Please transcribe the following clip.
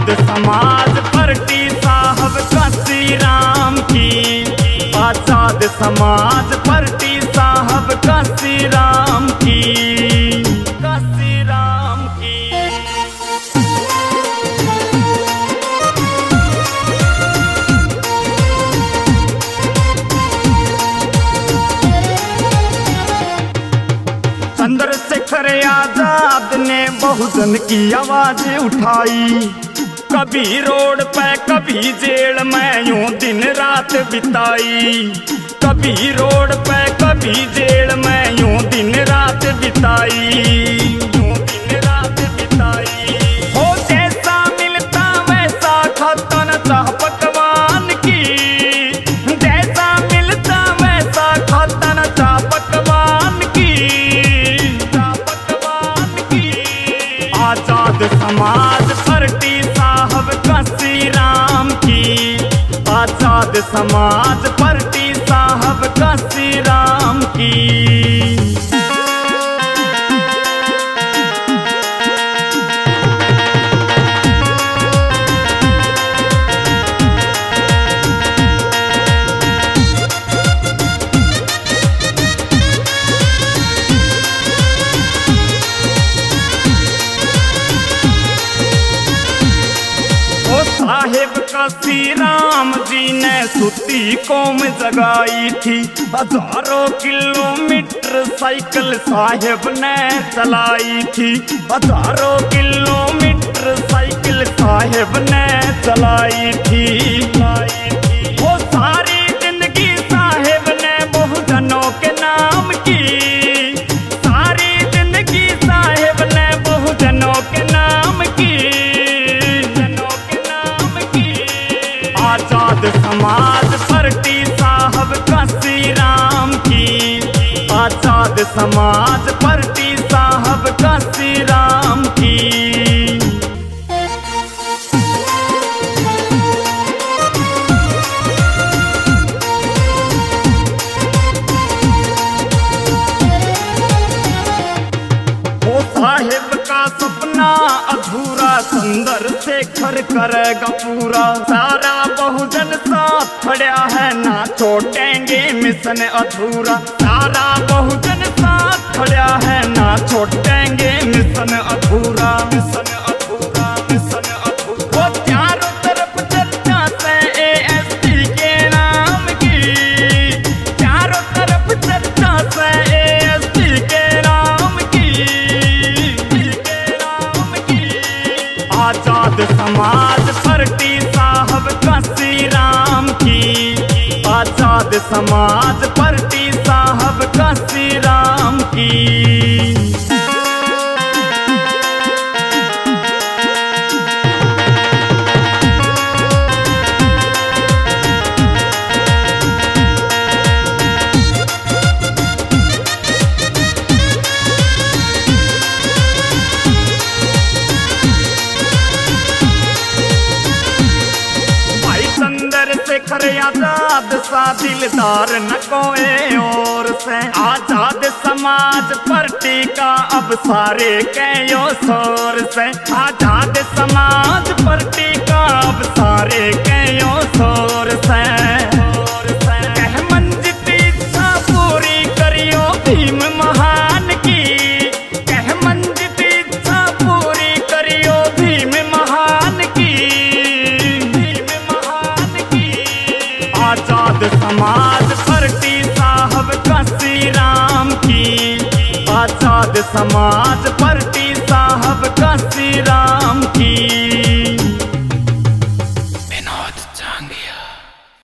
Azad Samaj party साहब काशी राम की। Azad Samaj party साहब काशी राम की। काशी राम की। चंद्रशेखर आजाद ने बहुजन की आवाज उठाई। कभी रोड पे कभी जेल में यूं दिन रात बिताई। कभी रोड पे कभी जेल में यूं दिन रात बिताई। यूं दिन रात बिताई। हो जैसा मिलता वैसा खाता न चाह पकवान की। जैसा मिलता वैसा खाता न चाह पकवान की। आजाद समाज पार्टी साहब काशी राम की। आजाद समाज पार्टी साहब काशी राम की। साहेब काशी राम जी ने सुती कौम जगाई थी। हजारों किलोमीटर साइकिल साहेब ने चलाई थी। हजारों किलोमीटर साइकिल साहेब ने चलाई थी। वो सारी जिंदगी साहेब ने बहुजनों के नाम की। सारी जिंदगी साहेब ने बहुजनों के नाम की। आजाद समाज पार्टी साहब काशी राम की। आजाद समाज पार्टी साहब काशी राम की। साहेब का सपना अधूरा चंद्रशेखर करेगा पूरा। सारा बहुजन साथ खड़ा है ना छोड़ेंगे मिशन अधूरा। सारा बहुजन साथ खड़ा है ना छोड़ेंगे मिशन अधूरा। मिशन अधूरा। मिशन अधूरा। वो चारों तरफ चर्चा से एएसटी के नाम की। चारों तरफ चर्चा से एएसटी के नाम की। आजाद समाज पार्टी साहब काशी राम की। आजाद समाज पार्टी साहब काशी राम की। चंद्रशेखर आजाद सा दिलदार न कोई और से। आजाद समाज पार्टी का अब सारे कहो शोर से। आजाद समाज पार्टी का अब सारे कहो शोर से। कह मंजित इच्छा पूरी करियो भीम महान की। कह मंजित इच्छा पूरी करियो भीम महान की। आजाद समाज पार्टी साहब काशी राम की। आजाद समाज पार्टी